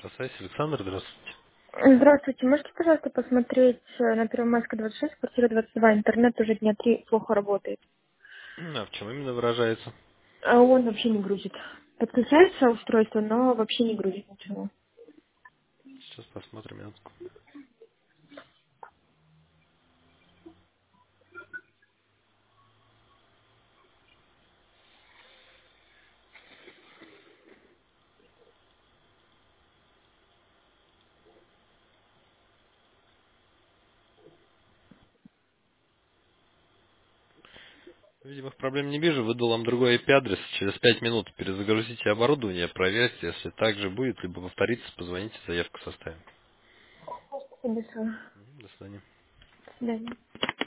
Автосайс, Александр, здравствуйте. Здравствуйте, можете, пожалуйста, посмотреть на Первомайска 26, квартира 22, интернет уже дня 3 плохо работает. А в чем именно выражается? А он вообще не грузит. Подключается устройство, но вообще не грузит ничего. Сейчас посмотрим минутку. Видимо, проблем не вижу. Выдал вам другой IP-адрес. Через 5 минут перезагрузите оборудование, проверьте. Если так же будет, либо повторится, позвоните, заявку составим. Спасибо большое. До свидания. До свидания.